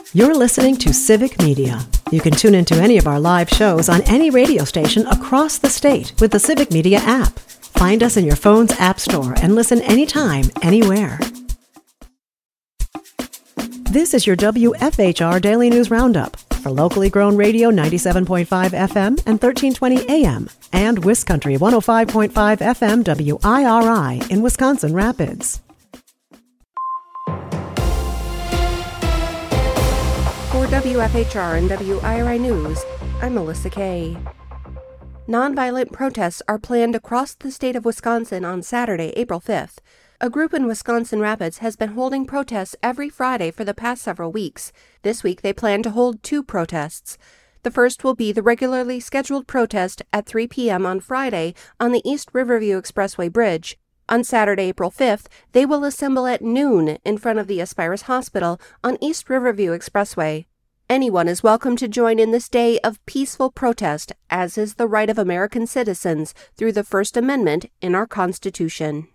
You're listening to Civic Media. You can tune into any of our live shows on any radio station across the state with the Civic Media app. Find us in your phone's app store and listen anytime, anywhere. This is your WFHR Daily News Roundup for locally grown radio 97.5 FM and 1320 AM and WisCountry 105.5 FM WIRI in Wisconsin Rapids. For WFHR and WIRI News, I'm Melissa Kay. Nonviolent protests are planned across the state of Wisconsin on Saturday, April 5th. A group in Wisconsin Rapids has been holding protests every Friday for the past several weeks. This week they plan to hold 2 protests. The first will be the regularly scheduled protest at 3 p.m. on Friday on the East Riverview Expressway Bridge. On Saturday, April 5th, they will assemble at noon in front of the Aspirus Hospital on East Riverview Expressway. Anyone is welcome to join in this day of peaceful protest, as is the right of American citizens through the First Amendment in our Constitution.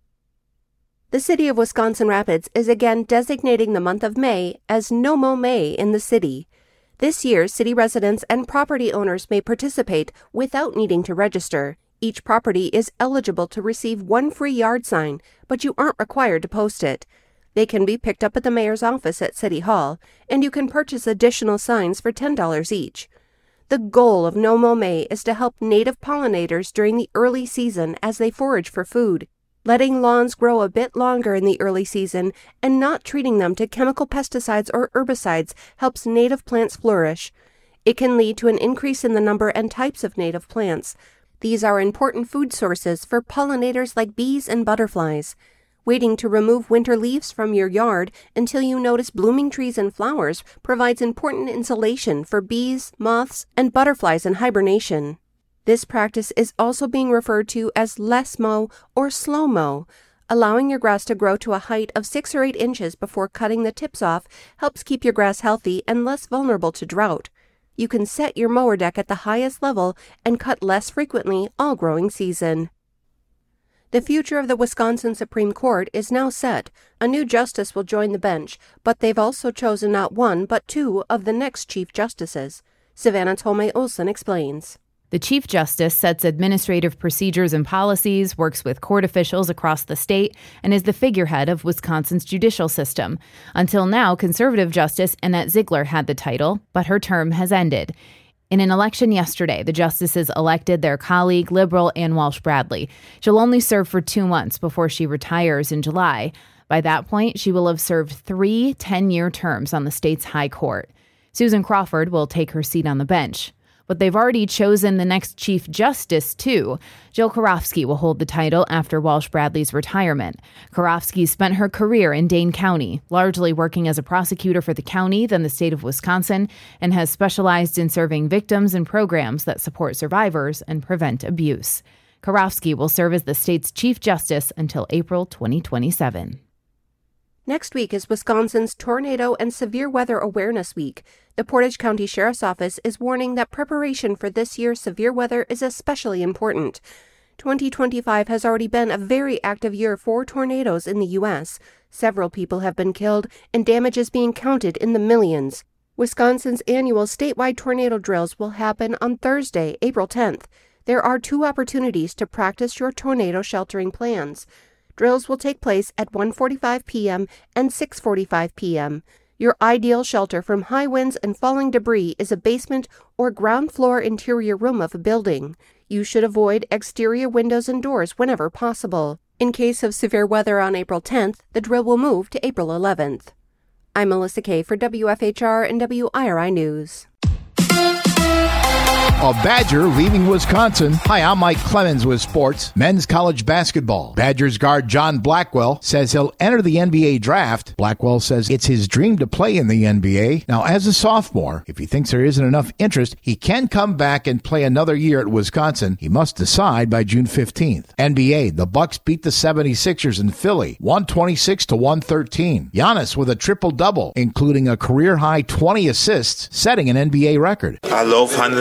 The City of Wisconsin Rapids is again designating the month of May as No Mow May in the city. This year, city residents and property owners may participate without needing to register. Each property is eligible to receive 1 free yard sign, but you aren't required to post it. They can be picked up at the mayor's office at City Hall, and you can purchase additional signs for $10 each. The goal of No Mow May is to help native pollinators during the early season as they forage for food. Letting lawns grow a bit longer in the early season and not treating them to chemical pesticides or herbicides helps native plants flourish. It can lead to an increase in the number and types of native plants. These are important food sources for pollinators like bees and butterflies. Waiting to remove winter leaves from your yard until you notice blooming trees and flowers provides important insulation for bees, moths, and butterflies in hibernation. This practice is also being referred to as less mow or slow mow. Allowing your grass to grow to a height of 6 or 8 inches before cutting the tips off helps keep your grass healthy and less vulnerable to drought. You can set your mower deck at the highest level and cut less frequently all growing season. The future of the Wisconsin Supreme Court is now set. A new justice will join the bench, but they've also chosen not 1 but 2 of the next Chief Justices. Savannah Tolmay Olson explains. The Chief Justice sets administrative procedures and policies, works with court officials across the state, and is the figurehead of Wisconsin's judicial system. Until now, conservative Justice Annette Ziegler had the title, but her term has ended. In an election yesterday, the justices elected their colleague, liberal Ann Walsh Bradley. She'll only serve for 2 months before she retires in July. By that point, she will have served 3 10-year terms on the state's high court. Susan Crawford will take her seat on the bench. But they've already chosen the next Chief Justice, too. Jill Karofsky will hold the title after Walsh Bradley's retirement. Karofsky spent her career in Dane County, largely working as a prosecutor for the county, then the state of Wisconsin, and has specialized in serving victims and programs that support survivors and prevent abuse. Karofsky will serve as the state's Chief Justice until April 2027. Next week is Wisconsin's Tornado and Severe Weather Awareness Week. The Portage County Sheriff's Office is warning that preparation for this year's severe weather is especially important. 2025 has already been a very active year for tornadoes in the U.S. Several people have been killed, and damage is being counted in the millions. Wisconsin's annual statewide tornado drills will happen on Thursday, April 10th. There are 2 opportunities to practice your tornado sheltering plans. Drills will take place at 1:45 p.m. and 6:45 p.m. Your ideal shelter from high winds and falling debris is a basement or ground floor interior room of a building. You should avoid exterior windows and doors whenever possible. In case of severe weather on April 10th, the drill will move to April 11th. I'm Melissa Kay for WFHR and WIRI News. A Badger leaving Wisconsin. Hi, I'm Mike Clemens with sports. Men's college basketball. Badgers guard John Blackwell says he'll enter the NBA draft. Blackwell says it's his dream to play in the NBA. Now, as a sophomore, if he thinks there isn't enough interest, he can come back and play another year at Wisconsin. He must decide by June 15th. NBA, the Bucks beat the 76ers in Philly, 126-113. Giannis with a triple-double, including a career-high 20 assists, setting an NBA record. I love handling the ball.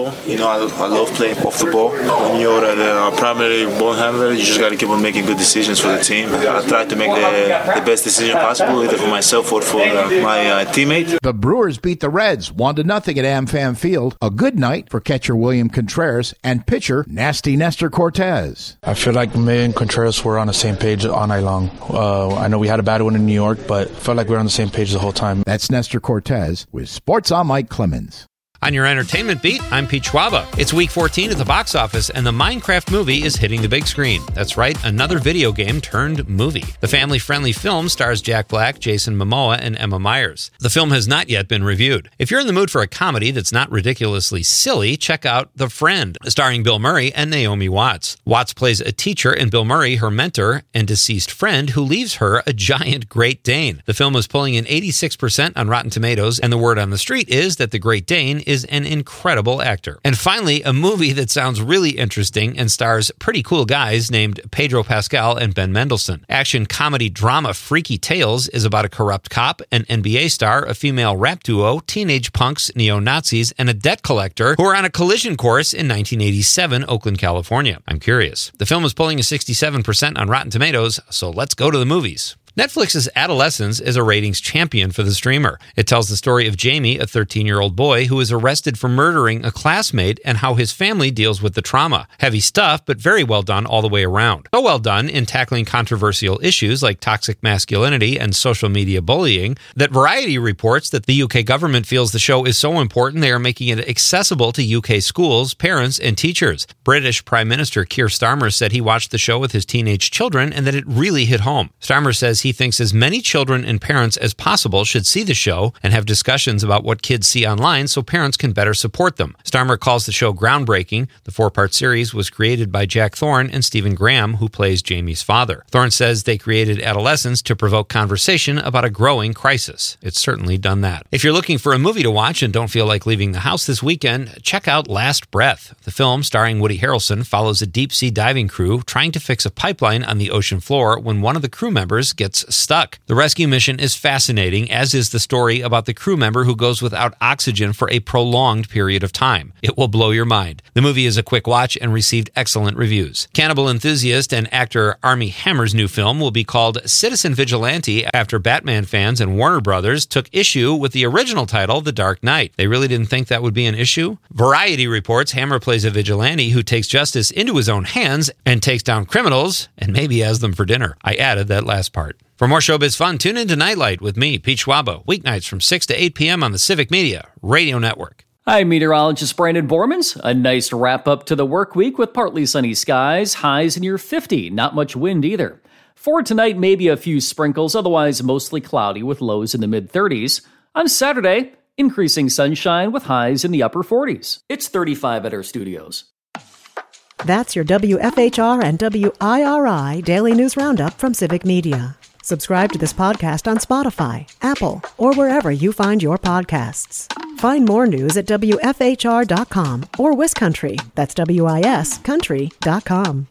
ball. I love playing off the ball. When you're a primary ball handler, you just got to keep on making good decisions for the team. I try to make the best decision possible, either for myself or for my teammate. The Brewers beat the Reds 1-0 at AmFam Field. A good night for catcher William Contreras and pitcher Nasty Nestor Cortez. I feel like me and Contreras were on the same page all night long. I know we had a bad one in New York, but I felt like we were on the same page the whole time. That's Nestor Cortez with Sports. I'm Mike Clemens. On your entertainment beat, I'm Pete Schwaba. It's week 14 at the box office, and the Minecraft movie is hitting the big screen. That's right, another video game turned movie. The family-friendly film stars Jack Black, Jason Momoa, and Emma Myers. The film has not yet been reviewed. If you're in the mood for a comedy that's not ridiculously silly, check out The Friend, starring Bill Murray and Naomi Watts. Watts plays a teacher, and Bill Murray her mentor and deceased friend who leaves her a giant Great Dane. The film is pulling in 86% on Rotten Tomatoes, and the word on the street is that the Great Dane is an incredible actor. And finally, a movie that sounds really interesting and stars pretty cool guys named Pedro Pascal and Ben Mendelsohn. Action comedy drama Freaky Tales is about a corrupt cop, an NBA star, a female rap duo, teenage punks, neo-Nazis, and a debt collector who are on a collision course in 1987 Oakland, California. I'm curious. The film is pulling a 67% on Rotten Tomatoes, so let's go to the movies. Netflix's Adolescence is a ratings champion for the streamer. It tells the story of Jamie, a 13-year-old boy who is arrested for murdering a classmate and how his family deals with the trauma. Heavy stuff, but very well done all the way around. So well done in tackling controversial issues like toxic masculinity and social media bullying that Variety reports that the UK government feels the show is so important they are making it accessible to UK schools, parents, and teachers. British Prime Minister Keir Starmer said he watched the show with his teenage children and that it really hit home. Starmer says he thinks as many children and parents as possible should see the show and have discussions about what kids see online so parents can better support them. Starmer calls the show groundbreaking. The 4-part series was created by Jack Thorne and Stephen Graham, who plays Jamie's father. Thorne says they created Adolescence to provoke conversation about a growing crisis. It's certainly done that. If you're looking for a movie to watch and don't feel like leaving the house this weekend, check out Last Breath. The film, starring Woody Harrelson, follows a deep-sea diving crew trying to fix a pipeline on the ocean floor when one of the crew members gets stuck. The rescue mission is fascinating, as is the story about the crew member who goes without oxygen for a prolonged period of time. It will blow your mind. The movie is a quick watch and received excellent reviews. Cannibal enthusiast and actor Armie Hammer's new film will be called Citizen Vigilante after Batman fans and Warner Brothers took issue with the original title, The Dark Knight. They really didn't think that would be an issue? Variety reports Hammer plays a vigilante who takes justice into his own hands and takes down criminals and maybe has them for dinner. I added that last part. For more showbiz fun, tune in to Nightlight with me, Pete Schwaba, weeknights from 6 to 8 p.m. on the Civic Media Radio Network. Hi, meteorologist Brandon Bormans. A nice wrap up to the work week with partly sunny skies, highs near 50, not much wind either. For tonight, maybe a few sprinkles, otherwise mostly cloudy with lows in the mid-30s. On Saturday, increasing sunshine with highs in the upper 40s. It's 35 at our studios. That's your WFHR and WIRI Daily News Roundup from Civic Media. Subscribe to this podcast on Spotify, Apple, or wherever you find your podcasts. Find more news at WFHR.com or WisCountry, that's WIS Country.com.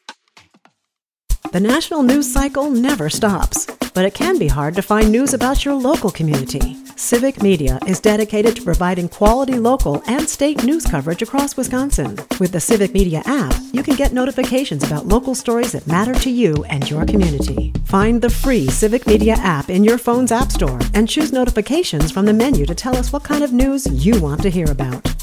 The national news cycle never stops, but it can be hard to find news about your local community. Civic Media is dedicated to providing quality local and state news coverage across Wisconsin. With the Civic Media app, you can get notifications about local stories that matter to you and your community. Find the free Civic Media app in your phone's app store and choose notifications from the menu to tell us what kind of news you want to hear about.